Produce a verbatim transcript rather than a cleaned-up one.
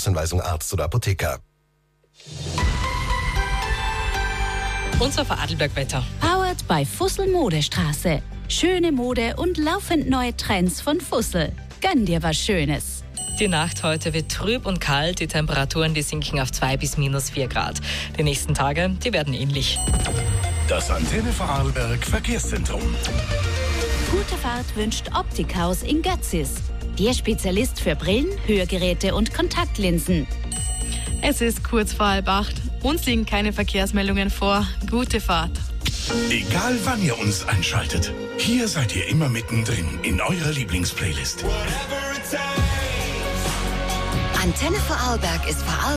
Gebrauchsanweisung Arzt oder Apotheker. Unser Vorarlberg-Wetter. Powered bei Fussel Modestraße. Schöne Mode und laufend neue Trends von Fussel. Gönn dir was Schönes. Die Nacht heute wird trüb und kalt. Die Temperaturen, die sinken auf zwei bis minus vier Grad. Die nächsten Tage, die werden ähnlich. Das Antenne Vorarlberg Verkehrszentrum. Gute Fahrt wünscht Optikhaus in Götzis. Der Spezialist für Brillen, Hörgeräte und Kontaktlinsen. Es ist kurz vor halb acht. Uns liegen keine Verkehrsmeldungen vor. Gute Fahrt. Egal wann ihr uns einschaltet, hier seid ihr immer mittendrin in eurer Lieblingsplaylist. Antenne Vorarlberg ist Vorarlberg.